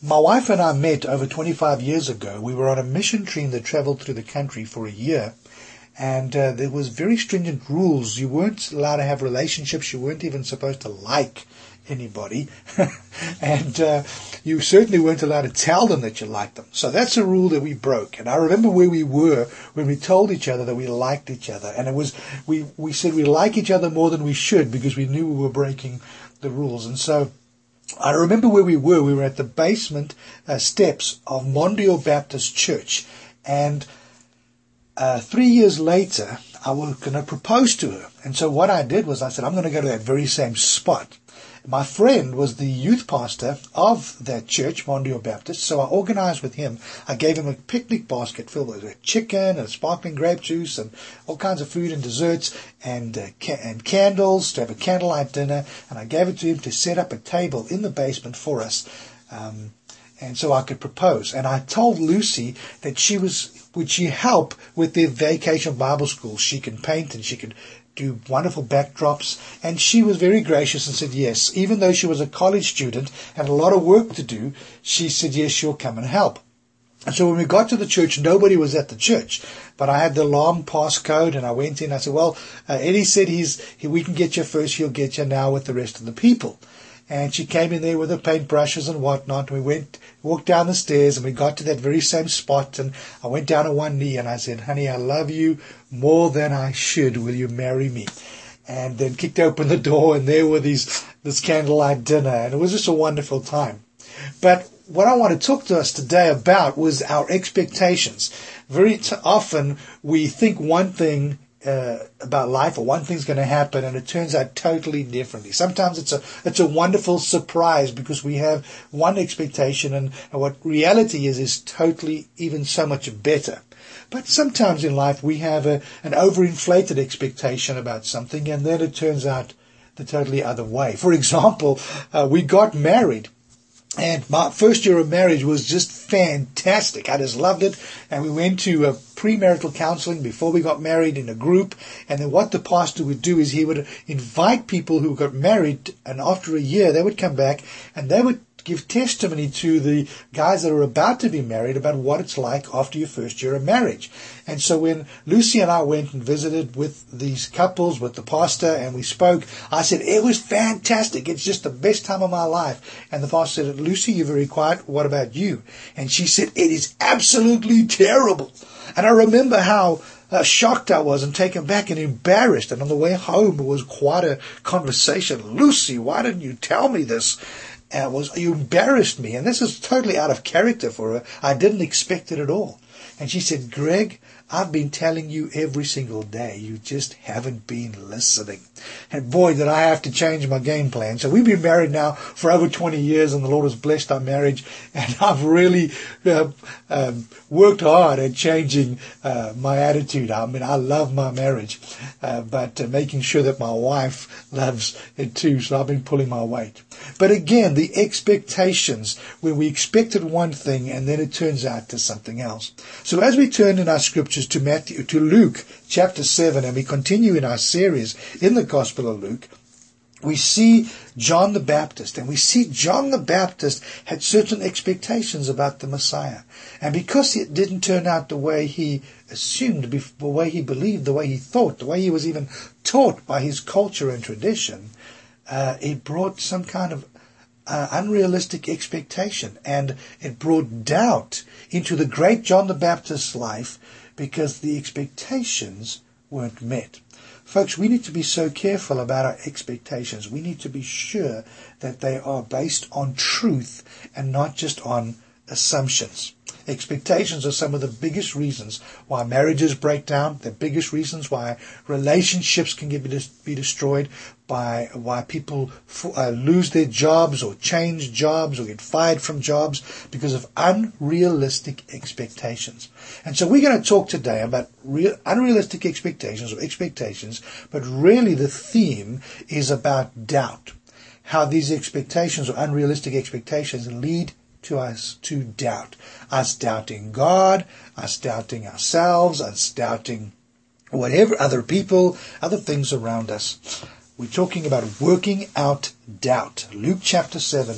My wife and I met over 25 years ago. We were on a mission team that traveled through the country for a year. And there was very stringent rules. You weren't allowed to have relationships. You weren't even supposed to like anybody. And you certainly weren't allowed to tell them that you liked them. So that's a rule that we broke. And I remember where we were when we told each other that we liked each other. And it was we said we like each other more than we should because we knew we were breaking the rules. And so I remember where we were. We were at the basement steps of Mondial Baptist Church. And 3 years later, I was going to propose to her. And so what I did was I said, I'm going to go to that very same spot. My friend was the youth pastor of that church, Mondial Baptist, so I organized with him. I gave him a picnic basket filled with chicken and sparkling grape juice and all kinds of food and desserts and candles to have a candlelight dinner. And I gave it to him to set up a table in the basement for us. And so I could propose. And I told Lucy that would she help with the vacation Bible school? She can paint and she could do wonderful backdrops. And she was very gracious and said yes. Even though she was a college student and a lot of work to do, she said yes, she'll come and help. And so when we got to the church, nobody was at the church. But I had the alarm passcode and I went in. I said, well, Eddie said we can get you first. He'll get you now with the rest of the people. And she came in there with her paintbrushes and whatnot. We walked down the stairs and we got to that very same spot. And I went down on one knee and I said, honey, I love you more than I should. Will you marry me? And then kicked open the door and there were this candlelight dinner. And it was just a wonderful time. But what I want to talk to us today about was our expectations. Very often we think one thing about life, or one thing's going to happen, and it turns out totally differently. Sometimes it's a wonderful surprise because we have one expectation, and what reality is totally even so much better. But sometimes in life we have an overinflated expectation about something, and then it turns out the totally other way. For example, we got married. And my first year of marriage was just fantastic. I just loved it. And we went to premarital counseling before we got married in a group. And then what the pastor would do is he would invite people who got married. And after a year, they would come back and they would give testimony to the guys that are about to be married about what it's like after your first year of marriage. And so when Lucy and I went and visited with these couples, with the pastor, and we spoke, I said, it was fantastic. It's just the best time of my life. And the pastor said, Lucy, you're very quiet. What about you? And she said, it is absolutely terrible. And I remember how shocked I was and taken back and embarrassed. And on the way home, it was quite a conversation. Lucy, why didn't you tell me this? You embarrassed me. And this is totally out of character for her. I didn't expect it at all. And she said, Greg, I've been telling you every single day. You just haven't been listening. And boy, did I have to change my game plan. So we've been married now for over 20 years and the Lord has blessed our marriage. And I've really worked hard at changing my attitude. I mean, I love my marriage, but making sure that my wife loves it too. So I've been pulling my weight. But again, the expectations, where we expected one thing and then it turns out to something else. So as we turn in our scriptures to Luke chapter 7, and we continue in our series in the Gospel of Luke, we see John the Baptist, and we see John the Baptist had certain expectations about the Messiah. And because it didn't turn out the way he assumed, the way he believed, the way he thought, the way he was even taught by his culture and tradition, it brought some kind of unrealistic expectation, and it brought doubt into the great John the Baptist's life because the expectations weren't met. Folks, we need to be so careful about our expectations. We need to be sure that they are based on truth and not just on assumptions. Expectations are some of the biggest reasons why marriages break down, the biggest reasons why relationships can be destroyed, by why people lose their jobs or change jobs or get fired from jobs because of unrealistic expectations. And so we're going to talk today about unrealistic expectations or expectations, but really the theme is about doubt. How these expectations or unrealistic expectations lead to us to doubt. Us doubting God, us doubting ourselves, us doubting whatever, other people, other things around us. We're talking about working out doubt. Luke chapter 7,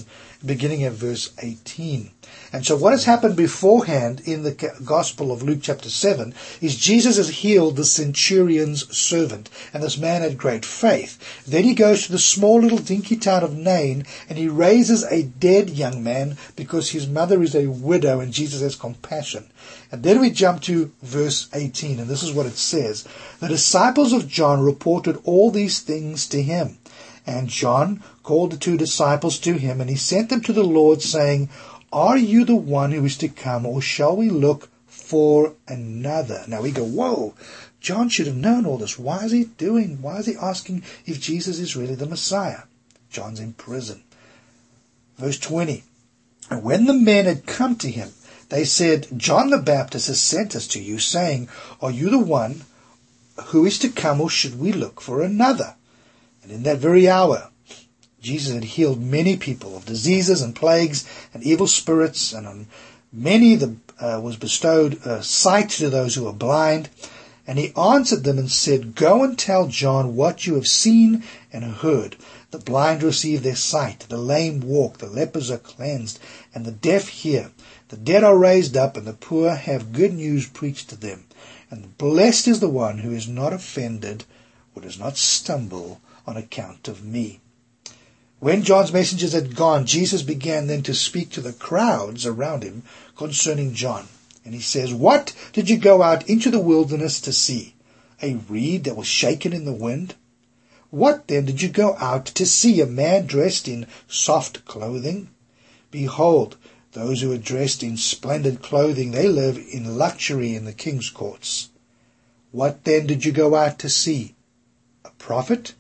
beginning at verse 18. And so what has happened beforehand in the Gospel of Luke chapter 7 is Jesus has healed the centurion's servant, and this man had great faith. Then he goes to the small little dinky town of Nain, and he raises a dead young man because his mother is a widow, and Jesus has compassion. And then we jump to verse 18, and this is what it says. The disciples of John reported all these things to him. And John called the 2 disciples to him, and he sent them to the Lord, saying, Are you the one who is to come, or shall we look for another? Now we go, whoa, John should have known all this. Why is he asking if Jesus is really the Messiah? John's in prison. Verse 20, And when the men had come to him, they said, John the Baptist has sent us to you, saying, Are you the one who is to come, or should we look for another? And in that very hour, Jesus had healed many people of diseases and plagues and evil spirits, and on many was bestowed sight to those who were blind. And he answered them and said, Go and tell John what you have seen and heard. The blind receive their sight, the lame walk, the lepers are cleansed, and the deaf hear. The dead are raised up, and the poor have good news preached to them. And blessed is the one who is not offended or does not stumble on account of me. When John's messengers had gone, Jesus began then to speak to the crowds around him concerning John. And he says, What did you go out into the wilderness to see? A reed that was shaken in the wind? What then did you go out to see? A man dressed in soft clothing? Behold, those who are dressed in splendid clothing, they live in luxury in the king's courts. What then did you go out to see? A prophet?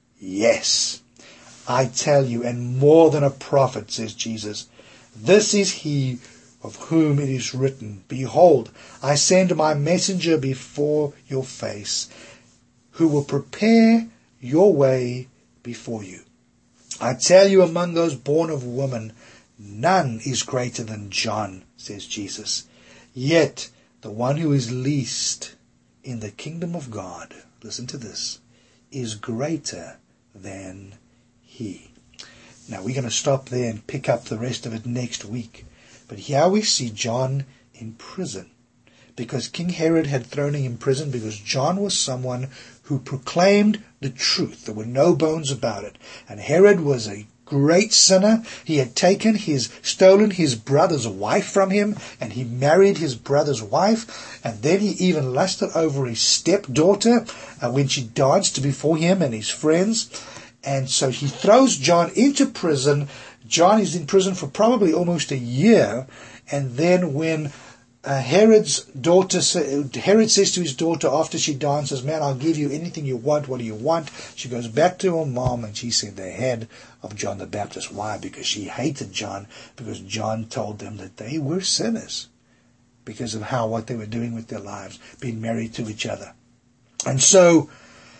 Yes, I tell you, and more than a prophet, says Jesus. This is he of whom it is written, Behold, I send my messenger before your face, who will prepare your way before you. I tell you, among those born of woman, none is greater than John, says Jesus. Yet the one who is least in the kingdom of God, listen to this, is greater than he. Now we're going to stop there and pick up the rest of it next week. But here we see John in prison, because King Herod had thrown him in prison because John was someone who proclaimed the truth. There were no bones about it. And Herod was a great sinner. He had stolen his brother's wife from him, and he married his brother's wife, and then he even lusted over his stepdaughter when she danced before him and his friends. And so he throws John into prison. John is in prison for probably almost a year, and then when Herod says to his daughter after she dances, Man, I'll give you anything you want. What do you want? She goes back to her mom, and she said the head of John the Baptist. Why? Because she hated John, because John told them that they were sinners because of what they were doing with their lives, being married to each other. And so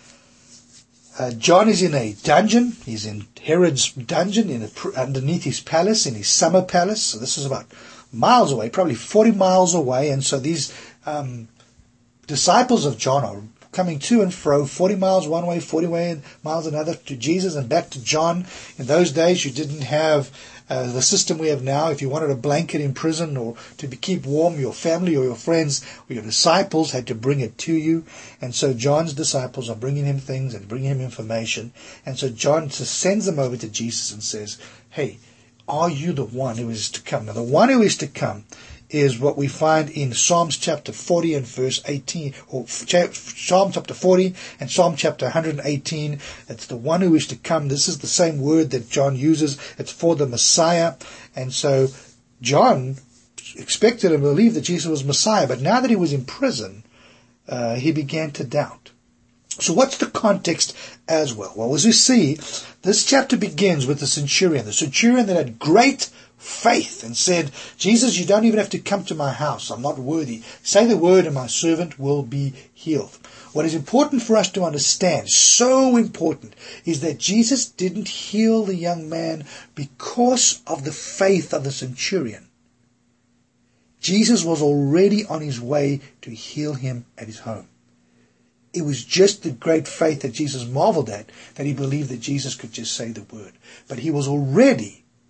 John is in a dungeon. He's in Herod's dungeon underneath his palace, in his summer palace. So this is about miles away, probably 40 miles away. And so these disciples of John are coming to and fro, 40 miles one way, 40 miles another, to Jesus and back to John. In those days, you didn't have the system we have now. If you wanted a blanket in prison or to keep warm, your family or your friends or your disciples had to bring it to you. And so John's disciples are bringing him things and bringing him information. And so John just sends them over to Jesus and says, Hey, are you the one who is to come? Now, the one who is to come is what we find in Psalms chapter 40 and verse 18, or Psalm chapter 40 and Psalm chapter 118. It's the one who is to come. This is the same word that John uses. It's for the Messiah. And so John expected and believed that Jesus was Messiah, but now that he was in prison, he began to doubt. So what's the context as well? Well, as we see, this chapter begins with the centurion that had great faith and said, Jesus, you don't even have to come to my house. I'm not worthy. Say the word and my servant will be healed. What is important for us to understand, so important, is that Jesus didn't heal the young man because of the faith of the centurion. Jesus was already on his way to heal him at his home. It was just the great faith that Jesus marveled at, that he believed that Jesus could just say the word. But he was already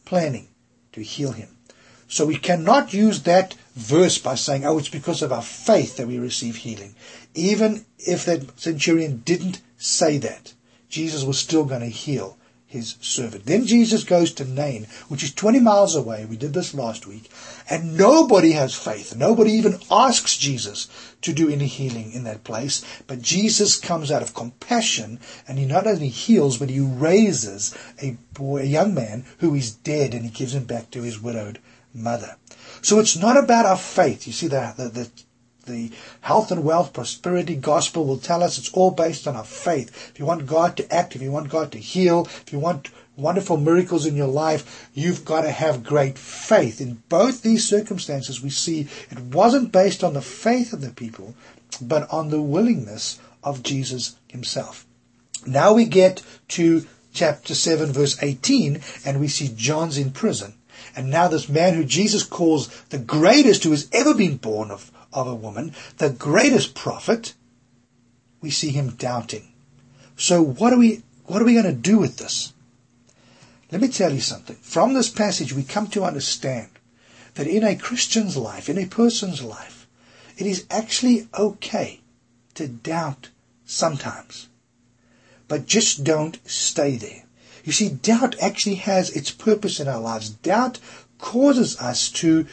planning to heal him. So we cannot use that verse by saying, oh, it's because of our faith that we receive healing. Even if that centurion didn't say that, Jesus was still going to heal his servant. Then Jesus goes to Nain, which is 20 miles away. We did this last week. And nobody has faith. Nobody even asks Jesus to do any healing in that place. But Jesus comes out of compassion, and he not only heals, but he raises a young man who is dead, and he gives him back to his widowed mother. So it's not about our faith. You see, the health and wealth prosperity gospel will tell us it's all based on our faith. If you want God to act, if you want God to heal, if you want wonderful miracles in your life, you've got to have great faith. In both these circumstances, we see it wasn't based on the faith of the people, but on the willingness of Jesus himself. Now we get to chapter 7, verse 18, and we see John's in prison. And now this man who Jesus calls the greatest who has ever been born of a woman, the greatest prophet, we see him doubting. So what are we going to do with this? Let me tell you something. From this passage we come to understand that in a Christian's life, in a person's life, it is actually okay to doubt sometimes. But just don't stay there. You see, doubt actually has its purpose in our lives. Doubt causes us to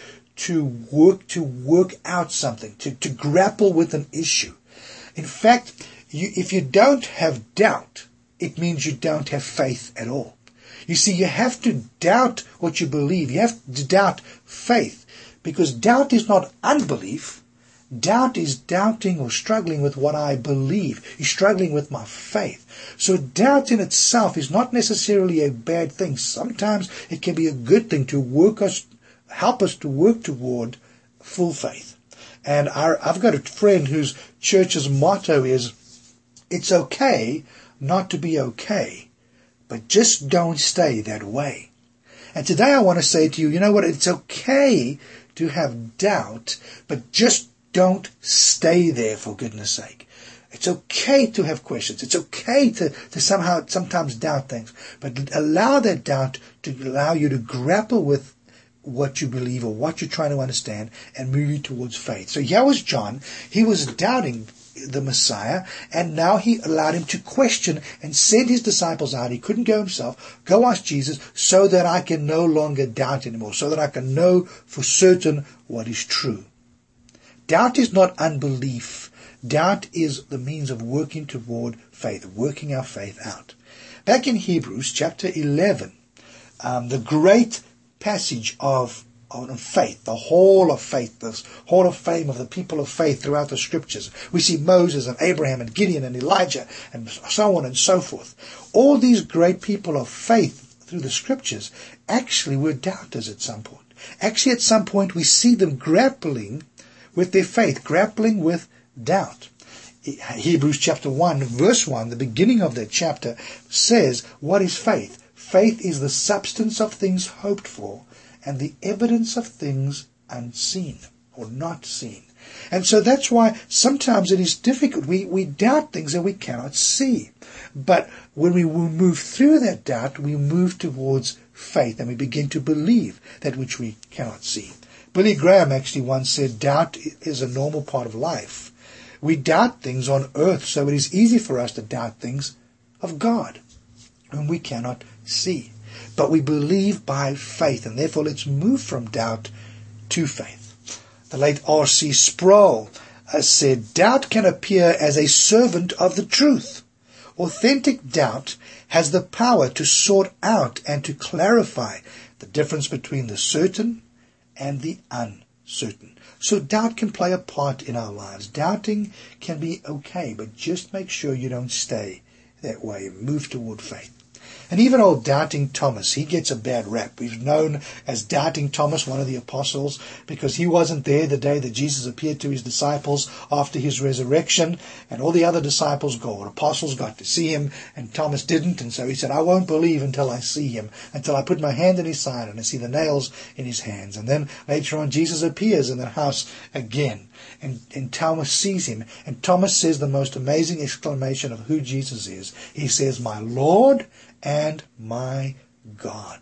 work out something, to grapple with an issue. In fact, if you don't have doubt, it means you don't have faith at all. You see, you have to doubt what you believe. You have to doubt faith, because doubt is not unbelief. Doubt is doubting or struggling with what I believe. You're struggling with my faith. So doubt in itself is not necessarily a bad thing. Sometimes it can be a good thing to help us to work toward full faith. And I've got a friend whose church's motto is, it's okay not to be okay, but just don't stay that way. And today I want to say to you, you know what, it's okay to have doubt, but just don't stay there, for goodness sake. It's okay to have questions. It's okay to sometimes doubt things. But allow that doubt to allow you to grapple with what you believe or what you're trying to understand and move you towards faith. So here was John. He was doubting the Messiah, and now he allowed him to question and send his disciples out. He couldn't go himself. Go ask Jesus so that I can no longer doubt anymore, so that I can know for certain what is true. Doubt is not unbelief. Doubt is the means of working toward faith, working our faith out. Back in Hebrews chapter 11, the great passage of faith, the hall of faith, this hall of fame of the people of faith throughout the scriptures. We see Moses and Abraham and Gideon and Elijah and so on and so forth. All these great people of faith through the scriptures actually were doubters at some point. Actually, at some point we see them grappling with their faith, grappling with doubt. Hebrews chapter 1, verse 1, the beginning of that chapter, says, what is faith? Faith is the substance of things hoped for and the evidence of things unseen or not seen. And so that's why sometimes it is difficult. We doubt things that we cannot see. But when we move through that doubt, we move towards faith and we begin to believe that which we cannot see. Billy Graham actually once said, doubt is a normal part of life. We doubt things on earth, so it is easy for us to doubt things of God, whom we cannot see. But we believe by faith, and therefore let's move from doubt to faith. The late R.C. Sproul said, doubt can appear as a servant of the truth. Authentic doubt has the power to sort out and to clarify the difference between the certain and the uncertain. So doubt can play a part in our lives. Doubting can be okay, but just make sure you don't stay that way. Move toward faith. And even old Doubting Thomas, he gets a bad rap. He's known as Doubting Thomas, one of the apostles, because he wasn't there the day that Jesus appeared to his disciples after his resurrection, and all the other disciples apostles got to see him, and Thomas didn't, and so he said, I won't believe until I see him, until I put my hand in his side and I see the nails in his hands. And then later on Jesus appears in the house again, and Thomas sees him, and Thomas says the most amazing exclamation of who Jesus is. He says, my Lord and my God.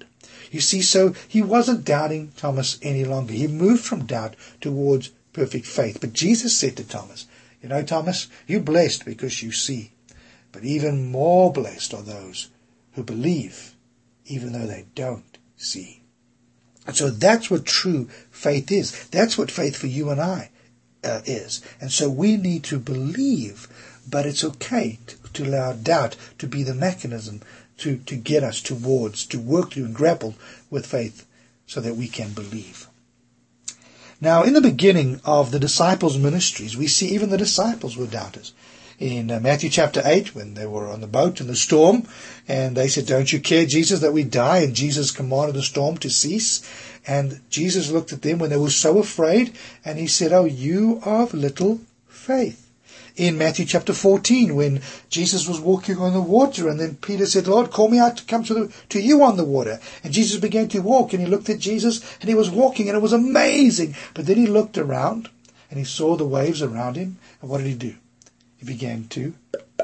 You see, so he wasn't doubting Thomas any longer. He moved from doubt towards perfect faith. But Jesus said to Thomas, you know, Thomas, you're blessed because you see. But even more blessed are those who believe, even though they don't see. And so that's what true faith is. That's what faith for you and I is. And so we need to believe, but it's okay to allow doubt to be the mechanism to get us towards, to work through and grapple with faith so that we can believe. Now, in the beginning of the disciples' ministries, we see even the disciples were doubters. In Matthew chapter 8, when they were on the boat in the storm, and they said, don't you care, Jesus, that we die? And Jesus commanded the storm to cease. And Jesus looked at them when they were so afraid, and he said, oh, you of little faith. In Matthew chapter 14, when Jesus was walking on the water, and then Peter said, Lord, call me out to come to you on the water. And Jesus began to walk, and he looked at Jesus, and he was walking, and it was amazing. But then he looked around, and he saw the waves around him, and what did he do? He began to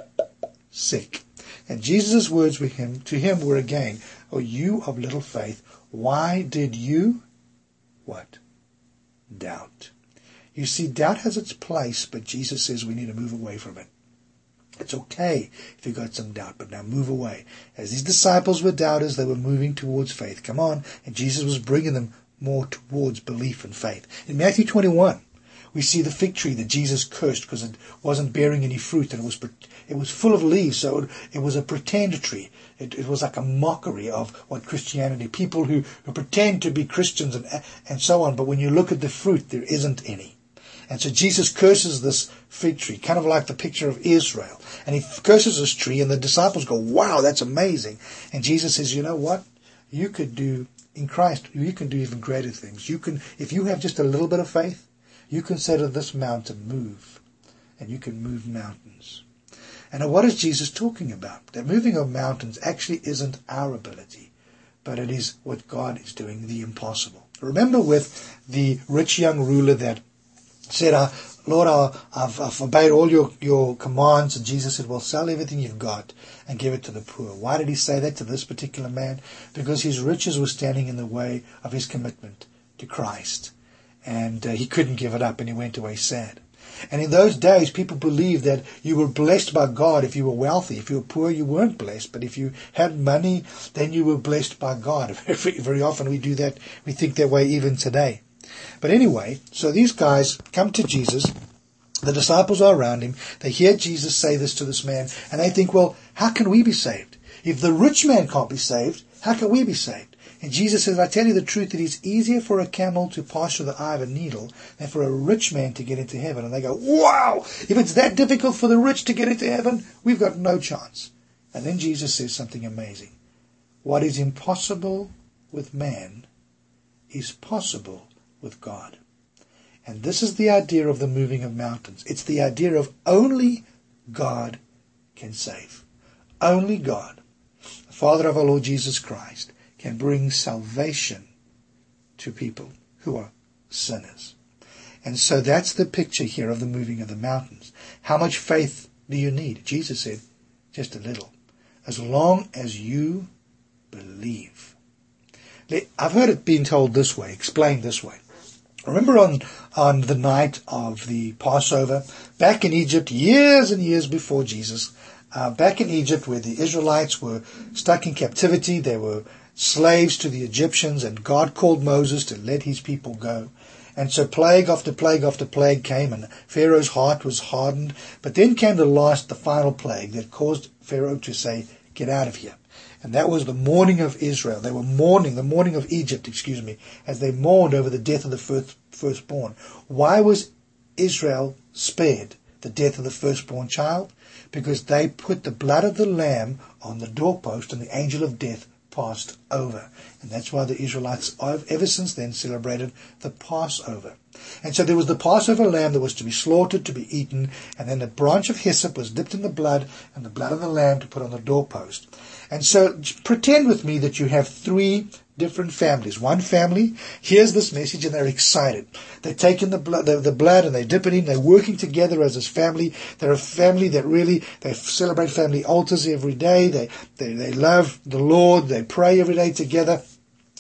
sink. And Jesus' words to him were again, oh, you of little faith, why did you, what? Doubt. You see, doubt has its place, but Jesus says we need to move away from it. It's okay if you've got some doubt, but now move away. As these disciples were doubters, they were moving towards faith. Come on. And Jesus was bringing them more towards belief and faith. In Matthew 21, we see the fig tree that Jesus cursed because it wasn't bearing any fruit, and it was full of leaves, so it was a pretend tree. It was like a mockery of what Christianity, people who pretend to be Christians and so on, but when you look at the fruit, there isn't any. And so Jesus curses this fig tree, kind of like the picture of Israel. And he curses this tree, and the disciples go, wow, that's amazing. And Jesus says, you know what? You could do, in Christ, you can do even greater things. You can, if you have just a little bit of faith, you can say to this mountain, move. And you can move mountains. And what is Jesus talking about? That moving of mountains actually isn't our ability, but it is what God is doing, the impossible. Remember with the rich young ruler that said, Lord, I've obeyed all your commands. And Jesus said, well, sell everything you've got and give it to the poor. Why did he say that to this particular man? Because his riches were standing in the way of his commitment to Christ. And he couldn't give it up, and he went away sad. And in those days, people believed that you were blessed by God if you were wealthy. If you were poor, you weren't blessed. But if you had money, then you were blessed by God. Very often we do that. We think that way even today. But anyway, so these guys come to Jesus. The disciples are around him. They hear Jesus say this to this man, and they think, well, how can we be saved? If the rich man can't be saved, how can we be saved? And Jesus says, I tell you the truth, it is easier for a camel to pass through the eye of a needle than for a rich man to get into heaven. And they go, wow, if it's that difficult for the rich to get into heaven, we've got no chance. And then Jesus says something amazing. What is impossible with man is possible with God. And this is the idea of the moving of mountains. It's the idea of only God can save. Only God, the Father of our Lord Jesus Christ, can bring salvation to people who are sinners. And so that's the picture here of the moving of the mountains. How much faith do you need? Jesus said, just a little. As long as you believe. I've heard it being told this way, explained this way. Remember on the night of the Passover, back in Egypt, years and years before Jesus, back in Egypt where the Israelites were stuck in captivity, they were slaves to the Egyptians, and God called Moses to let his people go. And so plague after plague after plague came, and Pharaoh's heart was hardened. But then came the final plague that caused Pharaoh to say, get out of here. And that was the mourning of Israel. They were mourning, the mourning of Egypt, as they mourned over the death of the firstborn. Why was Israel spared the death of the firstborn child? Because they put the blood of the lamb on the doorpost, and the angel of death passed over. And that's why the Israelites ever since then celebrated the Passover. And so there was the Passover lamb that was to be slaughtered, to be eaten, and then a branch of hyssop was dipped in the blood, and the blood of the lamb to put on the doorpost. And so pretend with me that you have three different families. One family hears this message and they're excited. They take in the blood and they dip it in. They're working together as this family. They're a family that really, they celebrate family altars every day. They love the Lord. They pray every day together.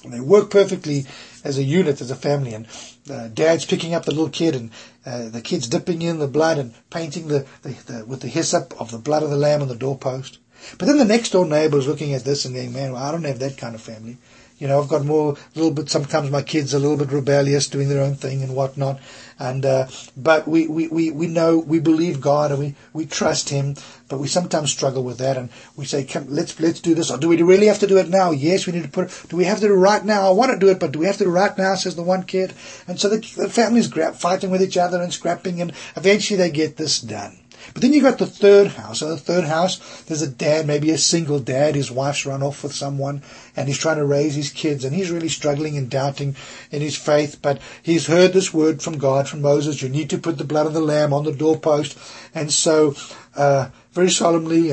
And they work perfectly as a unit, as a family. And dad's picking up the little kid, and the kid's dipping in the blood and painting with the hyssop of the blood of the lamb on the doorpost. But then the next door neighbor is looking at this and going, man, well, I don't have that kind of family. I've got sometimes my kids are a little bit rebellious, doing their own thing and whatnot. And, but we know, we believe God and we trust Him, but we sometimes struggle with that. And we say, come, let's do this. Or do we really have to do it now? Yes, we need to do we have to do it right now? I want to do it, but do we have to do it right now? Says the one kid. And so the families fighting with each other and scrapping, and eventually they get this done. But then you got the third house. In the third house, there's a dad, maybe a single dad. His wife's run off with someone, and he's trying to raise his kids, and he's really struggling and doubting in his faith. But he's heard this word from God, from Moses: you need to put the blood of the lamb on the doorpost. And so, very solemnly,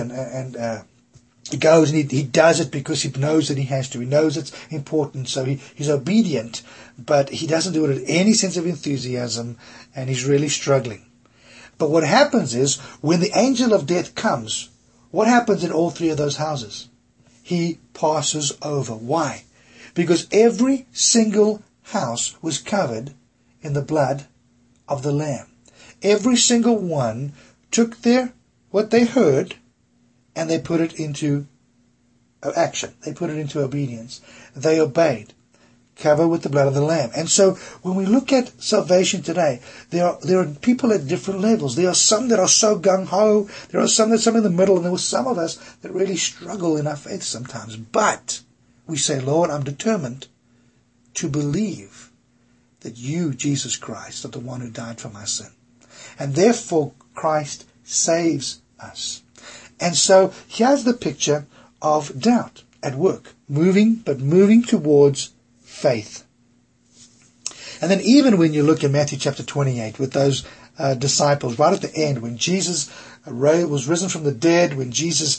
he goes and he does it because he knows that he has to. He knows it's important, so he's obedient, but he doesn't do it with any sense of enthusiasm, and he's really struggling. But what happens is, when the angel of death comes, what happens in all three of those houses? He passes over. Why? Because every single house was covered in the blood of the Lamb. Every single one took what they heard, and they put it into action. They put it into obedience. They obeyed. Covered with the blood of the Lamb. And so when we look at salvation today, there are people at different levels. There are some that are so gung-ho. There are some in the middle, and there were some of us that really struggle in our faith sometimes. But we say, Lord, I'm determined to believe that you, Jesus Christ, are the one who died for my sin. And therefore Christ saves us. And so here's the picture of doubt at work. Moving towards faith. And then even when you look in Matthew chapter 28 with those disciples, right at the end, when Jesus was risen from the dead, when Jesus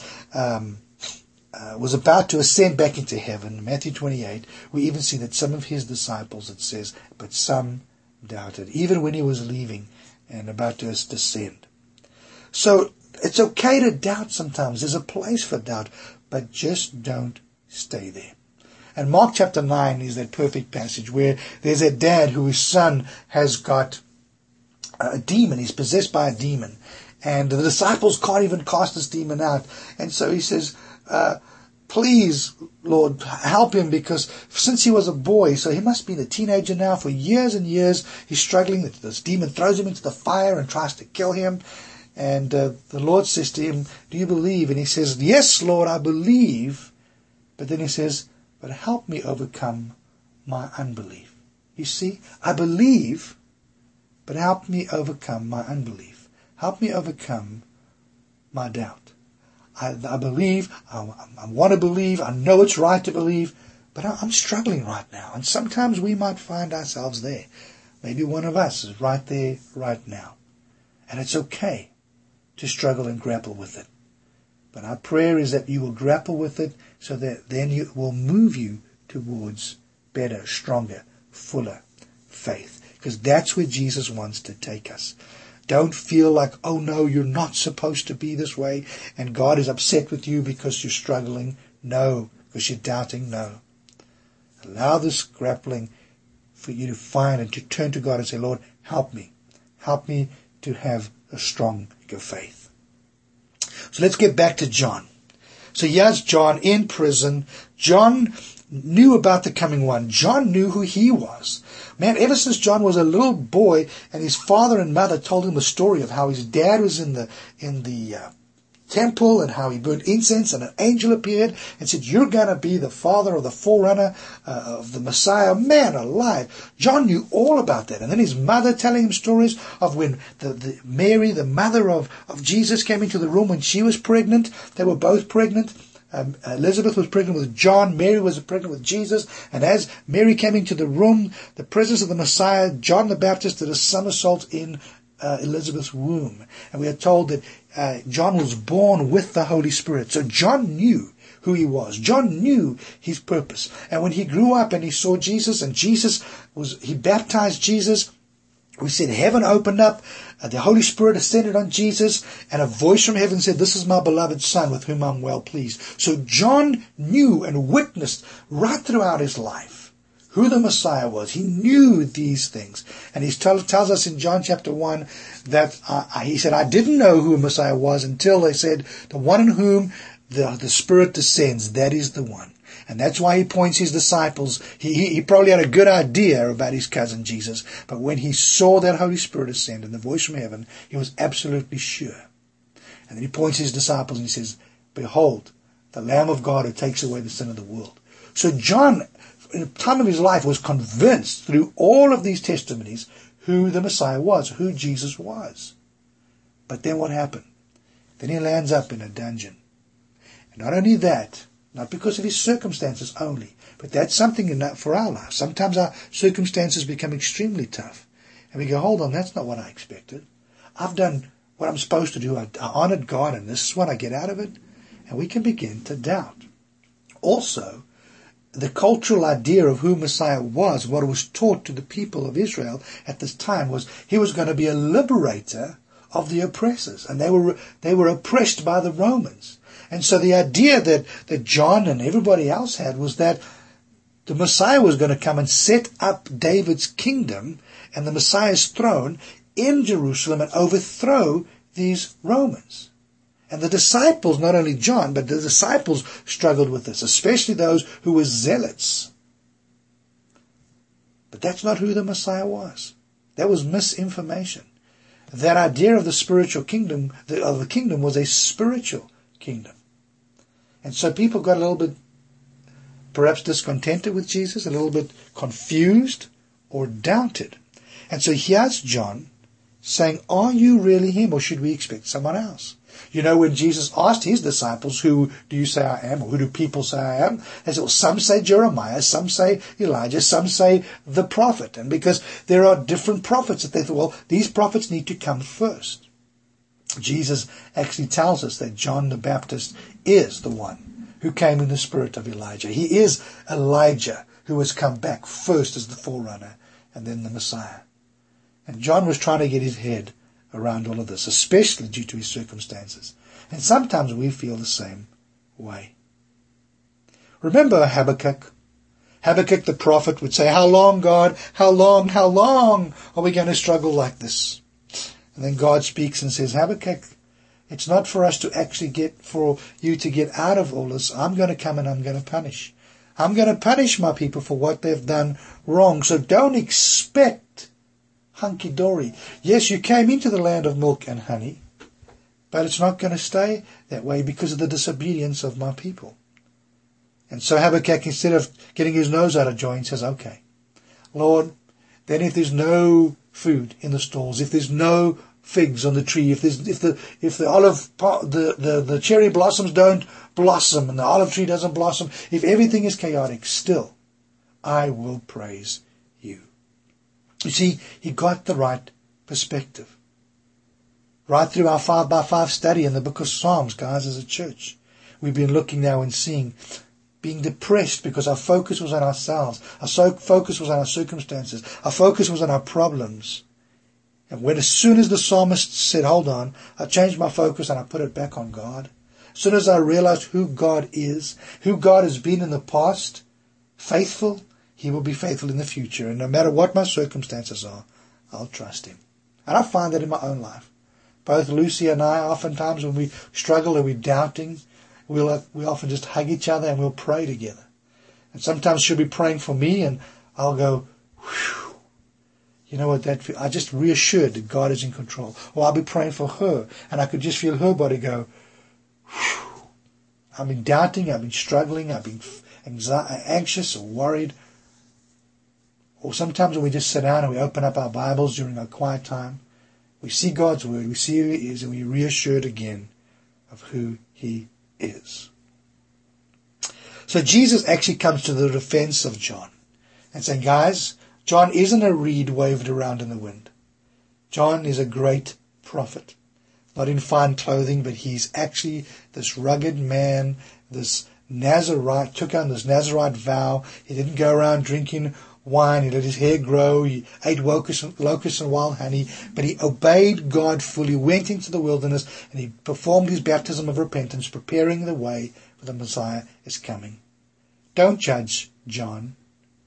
was about to ascend back into heaven, Matthew 28, we even see that some of his disciples, it says, but some doubted, even when he was leaving and about to descend. So it's okay to doubt sometimes. There's a place for doubt, but just don't stay there. And Mark chapter 9 is that perfect passage where there's a dad whose son has got a demon. He's possessed by a demon. And the disciples can't even cast this demon out. And so he says, please, Lord, help him, because since he was a boy, so he must be a teenager now, for years and years, he's struggling. This demon throws him into the fire and tries to kill him. And the Lord says to him, do you believe? And he says, yes, Lord, I believe. But then he says, but help me overcome my unbelief. You see, I believe, but help me overcome my unbelief. Help me overcome my doubt. I believe, I want to believe, I know it's right to believe, but I'm struggling right now. And sometimes we might find ourselves there. Maybe one of us is right there right now. And it's okay to struggle and grapple with it. But our prayer is that you will grapple with it, so that then it will move you towards better, stronger, fuller faith. Because that's where Jesus wants to take us. Don't feel like, oh no, you're not supposed to be this way, and God is upset with you because you're struggling. No, because you're doubting. No. Allow this grappling for you to find and to turn to God and say, Lord, help me. Help me to have a stronger faith. So let's get back to John. So here's John in prison. John knew about the coming one. John knew who he was. Man, ever since John was a little boy and his father and mother told him the story of how his dad was in the temple and how he burned incense and an angel appeared and said, you're going to be the father or the forerunner of the Messiah. Man alive. John knew all about that. And then his mother telling him stories of when the Mary, the mother of Jesus, came into the room when she was pregnant. They were both pregnant. Elizabeth was pregnant with John. Mary was pregnant with Jesus. And as Mary came into the room, the presence of the Messiah, John the Baptist did a somersault in Elizabeth's womb. And we are told that John was born with the Holy Spirit. So John knew who he was. John knew his purpose. And when he grew up and he saw Jesus, and he baptized Jesus, we said heaven opened up, the Holy Spirit ascended on Jesus, and a voice from heaven said, this is my beloved Son with whom I'm well pleased. So John knew and witnessed right throughout his life who the Messiah was. He knew these things. And he tells us in John chapter 1 that he said, I didn't know who the Messiah was until they said, the one in whom the Spirit descends, that is the one. And that's why he points his disciples. He probably had a good idea about his cousin Jesus, but when he saw that Holy Spirit ascend and the voice from heaven, he was absolutely sure. And then he points his disciples and he says, behold, the Lamb of God who takes away the sin of the world. So John, in the time of his life, was convinced through all of these testimonies who the Messiah was, who Jesus was. But then what happened? Then he lands up in a dungeon. And not only that, not because of his circumstances only, but that's something for our lives. Sometimes our circumstances become extremely tough. And we go, hold on, that's not what I expected. I've done what I'm supposed to do. I honored God, and this is what I get out of it. And we can begin to doubt. Also, the cultural idea of who Messiah was, what was taught to the people of Israel at this time, was he was going to be a liberator of the oppressors. And they were oppressed by the Romans. And so the idea that John and everybody else had was that the Messiah was going to come and set up David's kingdom and the Messiah's throne in Jerusalem and overthrow these Romans. And the disciples, not only John, but the disciples struggled with this, especially those who were zealots. But that's not who the Messiah was. That was misinformation. That idea of the spiritual kingdom, of the kingdom, was a spiritual kingdom. And so people got a little bit perhaps discontented with Jesus, a little bit confused or doubted. And so here's John saying, are you really him, or should we expect someone else? You know, when Jesus asked his disciples, who do you say I am, or who do people say I am? They said, well, some say Jeremiah, some say Elijah, some say the prophet. And because there are different prophets, that they thought, well, these prophets need to come first. Jesus actually tells us that John the Baptist is the one who came in the spirit of Elijah. He is Elijah who has come back first as the forerunner and then the Messiah. And John was trying to get his head around all of this, especially due to his circumstances. And sometimes we feel the same way. Remember Habakkuk? Habakkuk the prophet would say, how long, God? How long are we going to struggle like this? And then God speaks and says, Habakkuk, it's not for us to actually for you to get out of all this. I'm going to come and I'm going to punish. I'm going to punish my people for what they've done wrong. So don't expect hunky-dory. Yes, you came into the land of milk and honey, but it's not going to stay that way because of the disobedience of my people. And so Habakkuk, instead of getting his nose out of joint, says, okay, Lord, then if there's no food in the stalls, if there's no figs on the tree, if the cherry blossoms don't blossom and the olive tree doesn't blossom, if everything is chaotic, still I will praise you. You see, he got the right perspective. Right through our 5x5 study in the book of Psalms, guys, as a church, we've been looking now and seeing, being depressed because our focus was on ourselves. Our focus was on our circumstances. Our focus was on our problems. And when as soon as the psalmist said, hold on, I changed my focus and I put it back on God. As soon as I realized who God is, who God has been in the past, faithful, he will be faithful in the future. And no matter what my circumstances are, I'll trust him. And I find that in my own life. Both Lucy and I, oftentimes when we struggle and we're doubting, we often just hug each other and we'll pray together. And sometimes she'll be praying for me and I'll go, whew. You know what I just reassured that God is in control. Or I'll be praying for her and I could just feel her body go, whew. I've been doubting, I've been struggling, I've been anxious or worried. Or sometimes when we just sit down and we open up our Bibles during our quiet time, we see God's Word, we see who He is, and we're reassured again of who He is. So Jesus actually comes to the defense of John and saying, guys, John isn't a reed waved around in the wind. John is a great prophet, not in fine clothing, but he's actually this rugged man, this Nazarite, took on this Nazarite vow. He didn't go around drinking wine, he let his hair grow, he ate locusts and wild honey, but he obeyed God fully, went into the wilderness, and he performed his baptism of repentance, preparing the way for the Messiah is coming. Don't judge John.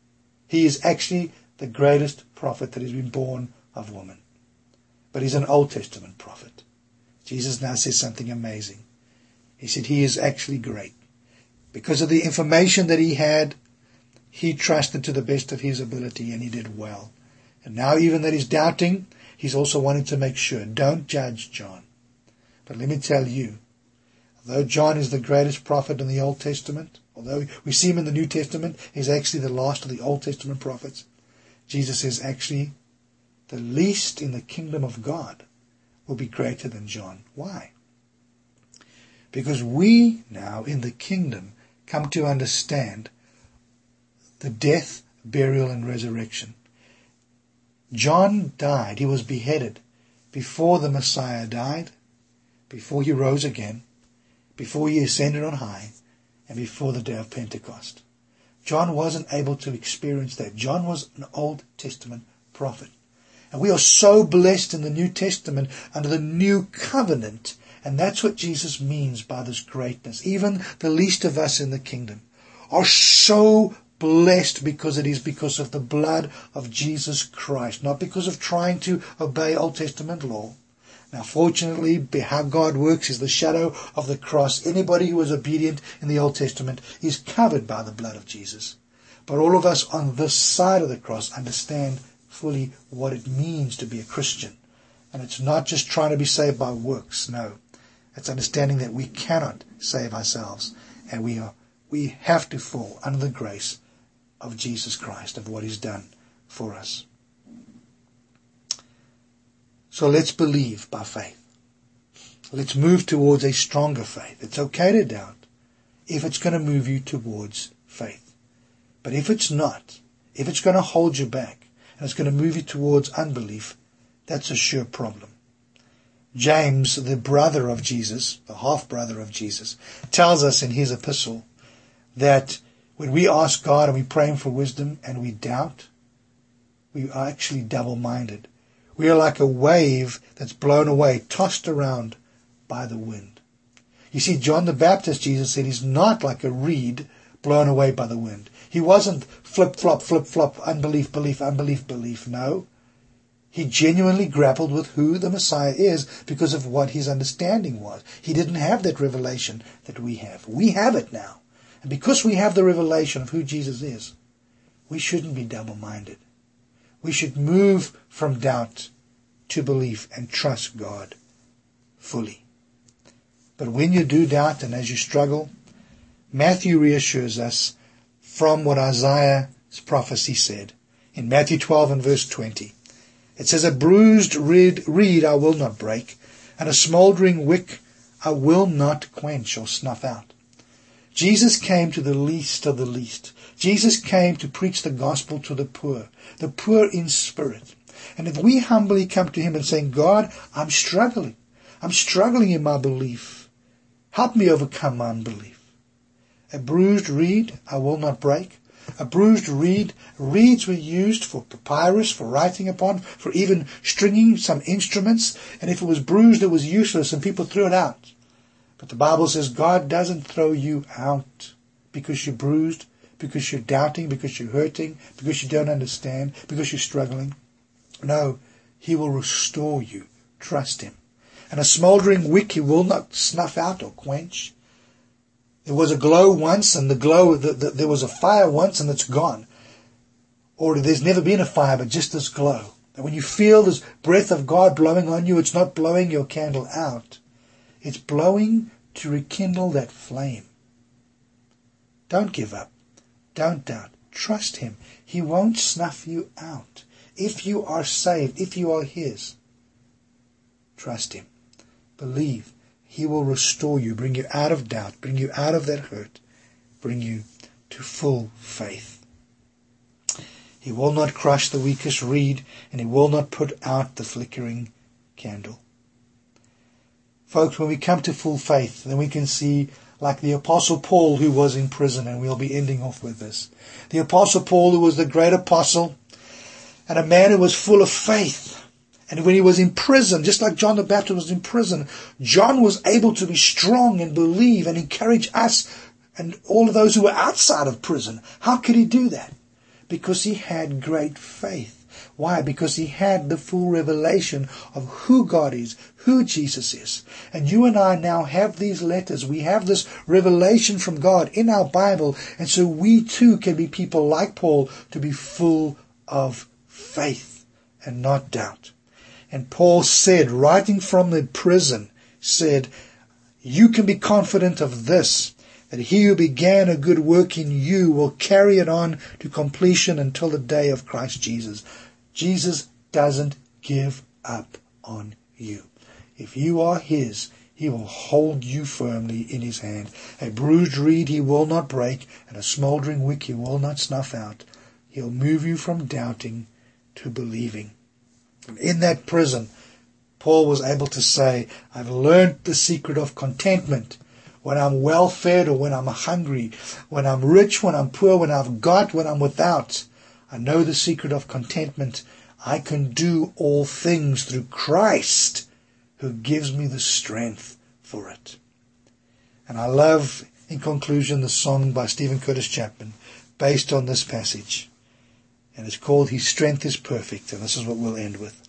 He is actually the greatest prophet that has been born of woman. But he's an Old Testament prophet. Jesus now says something amazing. He said he is actually great. Because of the information that he had, he trusted to the best of his ability and he did well. And now even that he's doubting, he's also wanting to make sure. Don't judge John. But let me tell you, although John is the greatest prophet in the Old Testament, although we see him in the New Testament, he's actually the last of the Old Testament prophets. Jesus is actually the least in the kingdom of God will be greater than John. Why? Because we now in the kingdom come to understand the death, burial, and resurrection. John died. He was beheaded before the Messiah died, before he rose again, before he ascended on high, and before the day of Pentecost. John wasn't able to experience that. John was an Old Testament prophet. And we are so blessed in the New Testament under the new covenant. And that's what Jesus means by this greatness. Even the least of us in the kingdom are so blessed because it is because of the blood of Jesus Christ, not because of trying to obey Old Testament law. Now, fortunately, how God works is the shadow of the cross. Anybody who is obedient in the Old Testament is covered by the blood of Jesus. But all of us on this side of the cross understand fully what it means to be a Christian. And it's not just trying to be saved by works. No. It's understanding that we cannot save ourselves. And we have to fall under the grace of Jesus Christ, of what he's done for us. So let's believe by faith. Let's move towards a stronger faith. It's okay to doubt if it's going to move you towards faith. But if it's not, if it's going to hold you back, and it's going to move you towards unbelief, that's a sure problem. James, the brother of Jesus, the half-brother of Jesus, tells us in his epistle that when we ask God and we pray him for wisdom and we doubt, we are actually double-minded. We are like a wave that's blown away, tossed around by the wind. You see, John the Baptist, Jesus said, is not like a reed blown away by the wind. He wasn't flip-flop, flip-flop, unbelief, belief, unbelief, belief. No. He genuinely grappled with who the Messiah is because of what his understanding was. He didn't have that revelation that we have. We have it now. And because we have the revelation of who Jesus is, we shouldn't be double-minded. We should move from doubt to belief and trust God fully. But when you do doubt and as you struggle, Matthew reassures us from what Isaiah's prophecy said. In Matthew 12 and verse 20, it says, "A bruised reed I will not break, and a smouldering wick I will not quench or snuff out." Jesus came to the least of the least. Jesus came to preach the gospel to the poor in spirit. And if we humbly come to him and say, "God, I'm struggling in my belief. Help me overcome my unbelief." A bruised reed I will not break. A bruised reed, reeds were used for papyrus, for writing upon, for even stringing some instruments. And if it was bruised, it was useless and people threw it out. But the Bible says God doesn't throw you out because you're bruised, because you're doubting, because you're hurting, because you don't understand, because you're struggling. No, he will restore you. Trust him. And a smouldering wick he will not snuff out or quench. There was a glow once, and there was a fire once, and it's gone. Or there's never been a fire, but just this glow. And when you feel this breath of God blowing on you, it's not blowing your candle out. It's blowing to rekindle that flame. Don't give up. Don't doubt. Trust him. He won't snuff you out. If you are saved, if you are his, trust him. Believe. He will restore you, bring you out of doubt, bring you out of that hurt, bring you to full faith. He will not crush the weakest reed, and he will not put out the flickering candle. Folks, when we come to full faith, then we can see, like the Apostle Paul, who was in prison, and we'll be ending off with this. The Apostle Paul, who was the great apostle, and a man who was full of faith. And when he was in prison, just like John the Baptist was in prison, John was able to be strong and believe and encourage us and all of those who were outside of prison. How could he do that? Because he had great faith. Why? Because he had the full revelation of who God is, who Jesus is. And you and I now have these letters. We have this revelation from God in our Bible. And so we too can be people like Paul, to be full of faith and not doubt. And Paul said, writing from the prison, said, you can be confident of this, that he who began a good work in you will carry it on to completion until the day of Christ Jesus. Jesus doesn't give up on you. If you are his, he will hold you firmly in his hand. A bruised reed he will not break, and a smouldering wick he will not snuff out. He'll move you from doubting to believing. And in that prison, Paul was able to say, I've learned the secret of contentment. When I'm well fed or when I'm hungry, when I'm rich, when I'm poor, when I've got, when I'm without, I know the secret of contentment. I can do all things through Christ who gives me the strength for it. And I love, in conclusion, the song by Stephen Curtis Chapman based on this passage. And it's called His Strength is Perfect. And this is what we'll end with.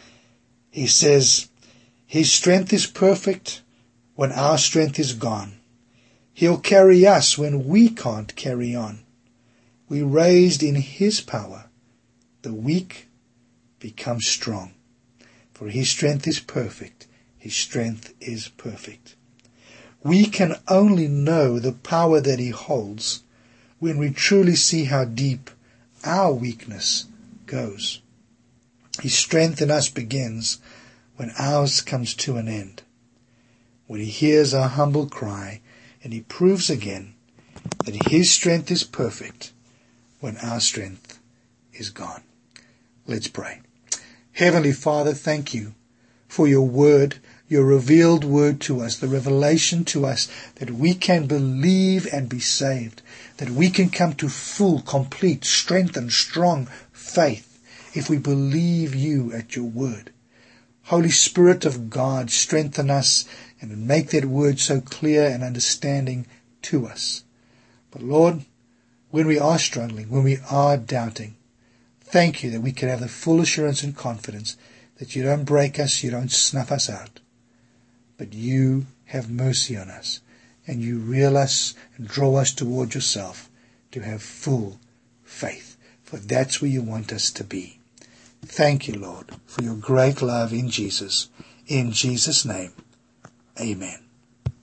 He says, His strength is perfect when our strength is gone. He'll carry us when we can't carry on. We raised in His power, the weak become strong. For His strength is perfect. His strength is perfect. We can only know the power that He holds when we truly see how deep our weakness goes. His strength in us begins when ours comes to an end. When He hears our humble cry, and He proves again that His strength is perfect when our strength is gone. Let's pray. Heavenly Father, thank you for your word, your revealed word to us, the revelation to us that we can believe and be saved, that we can come to full, complete, strengthened, strong faith if we believe you at your word. Holy Spirit of God, strengthen us and make that word so clear and understanding to us. But Lord, when we are struggling, when we are doubting, thank you that we can have the full assurance and confidence that you don't break us, you don't snuff us out, but you have mercy on us, and you reel us and draw us toward yourself to have full faith, for that's where you want us to be. Thank you, Lord, for your great love in Jesus. In Jesus' name, amen.